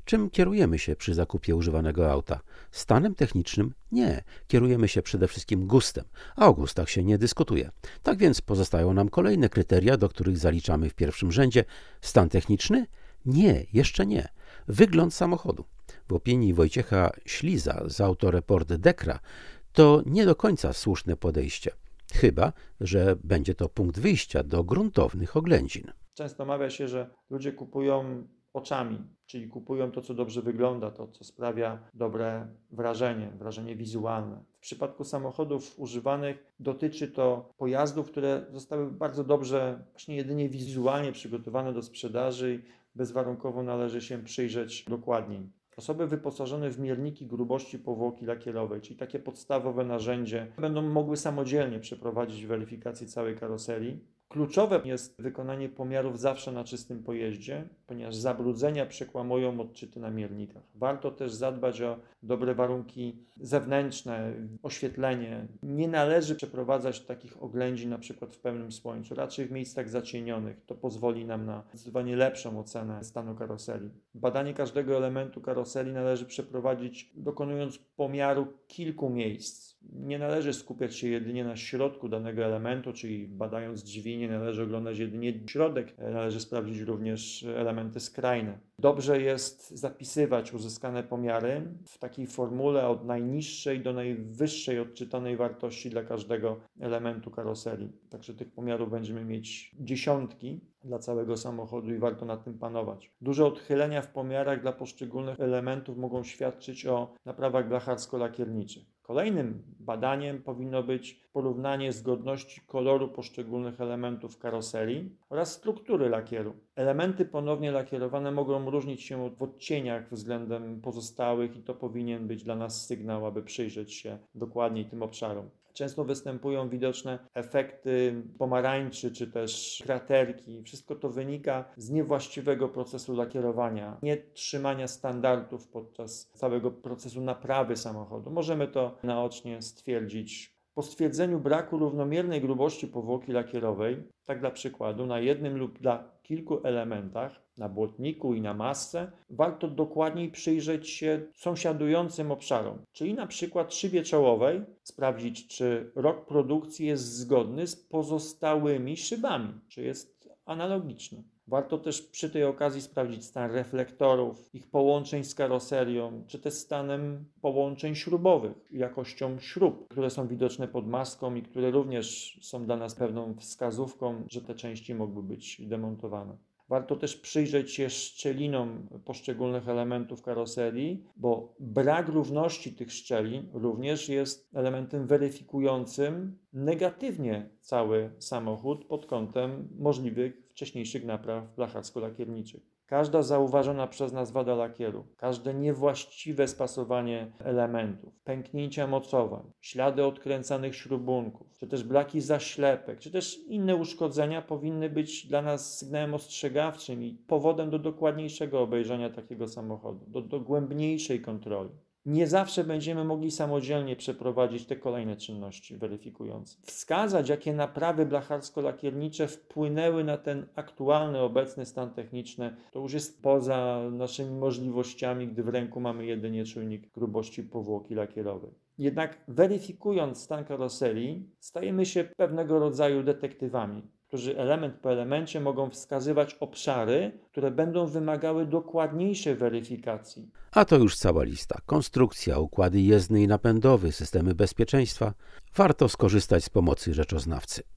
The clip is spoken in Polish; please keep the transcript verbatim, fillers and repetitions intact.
Czym kierujemy się przy zakupie używanego auta? Stanem technicznym? Nie. Kierujemy się przede wszystkim gustem, a o gustach się nie dyskutuje. Tak więc pozostają nam kolejne kryteria, do których zaliczamy w pierwszym rzędzie. Stan techniczny? Nie, jeszcze nie. Wygląd samochodu. W opinii Wojciecha Śliza z Autoreport Dekra to nie do końca słuszne podejście. Chyba że będzie to punkt wyjścia do gruntownych oględzin. Często mawia się, że ludzie kupują oczami, czyli kupują to, co dobrze wygląda, to, co sprawia dobre wrażenie, wrażenie wizualne. W przypadku samochodów używanych dotyczy to pojazdów, które zostały bardzo dobrze, właśnie jedynie wizualnie przygotowane do sprzedaży i bezwarunkowo należy się przyjrzeć dokładniej. Osoby wyposażone w mierniki grubości powłoki lakierowej, czyli takie podstawowe narzędzie, będą mogły samodzielnie przeprowadzić weryfikację całej karoserii. Kluczowe jest wykonanie pomiarów zawsze na czystym pojeździe, ponieważ zabrudzenia przekłamują odczyty na miernikach. Warto też zadbać o dobre warunki zewnętrzne, oświetlenie. Nie należy przeprowadzać takich oględzin na przykład w pełnym słońcu, raczej w miejscach zacienionych. To pozwoli nam na zdecydowanie lepszą ocenę stanu karoserii. Badanie każdego elementu karoserii należy przeprowadzić dokonując pomiaru kilku miejsc. Nie należy skupiać się jedynie na środku danego elementu, czyli badając drzwi nie należy oglądać jedynie środek, należy sprawdzić również elementy skrajne. Dobrze jest zapisywać uzyskane pomiary w takiej formule od najniższej do najwyższej odczytanej wartości dla każdego elementu karoserii. Także tych pomiarów będziemy mieć dziesiątki dla całego samochodu i warto nad tym panować. Duże odchylenia w pomiarach dla poszczególnych elementów mogą świadczyć o naprawach blacharsko-lakierniczych. Kolejnym badaniem powinno być porównanie zgodności koloru poszczególnych elementów karoserii oraz struktury lakieru. Elementy ponownie lakierowane mogą różnić się w odcieniach względem pozostałych i to powinien być dla nas sygnał, aby przyjrzeć się dokładniej tym obszarom. Często występują widoczne efekty pomarańczy czy też kraterki. Wszystko to wynika z niewłaściwego procesu lakierowania, nie trzymania standardów podczas całego procesu naprawy samochodu. Możemy to naocznie stwierdzić. Po stwierdzeniu braku równomiernej grubości powłoki lakierowej, tak dla przykładu, na jednym lub dla kilku elementach, na błotniku i na masce, warto dokładniej przyjrzeć się sąsiadującym obszarom, czyli na przykład szybie czołowej, sprawdzić, czy rok produkcji jest zgodny z pozostałymi szybami, czy jest analogiczny. Warto też przy tej okazji sprawdzić stan reflektorów, ich połączeń z karoserią, czy też stanem połączeń śrubowych, jakością śrub, które są widoczne pod maską i które również są dla nas pewną wskazówką, że te części mogły być demontowane. Warto też przyjrzeć się szczelinom poszczególnych elementów karoserii, bo brak równości tych szczelin również jest elementem weryfikującym negatywnie cały samochód pod kątem możliwych wcześniejszych napraw blacharsko-lakierniczych. Każda zauważona przez nas wada lakieru, każde niewłaściwe spasowanie elementów, pęknięcia mocowań, ślady odkręcanych śrubunków, czy też braki zaślepek, czy też inne uszkodzenia powinny być dla nas sygnałem ostrzegawczym i powodem do dokładniejszego obejrzenia takiego samochodu, do dogłębniejszej kontroli. Nie zawsze będziemy mogli samodzielnie przeprowadzić te kolejne czynności weryfikujące. Wskazać, jakie naprawy blacharsko-lakiernicze wpłynęły na ten aktualny, obecny stan techniczny, to już jest poza naszymi możliwościami, gdy w ręku mamy jedynie czujnik grubości powłoki lakierowej. Jednak weryfikując stan karoserii, stajemy się pewnego rodzaju detektywami, którzy element po elemencie mogą wskazywać obszary, które będą wymagały dokładniejszej weryfikacji. A to już cała lista. Konstrukcja, układy jezdny i napędowy, systemy bezpieczeństwa. Warto skorzystać z pomocy rzeczoznawcy.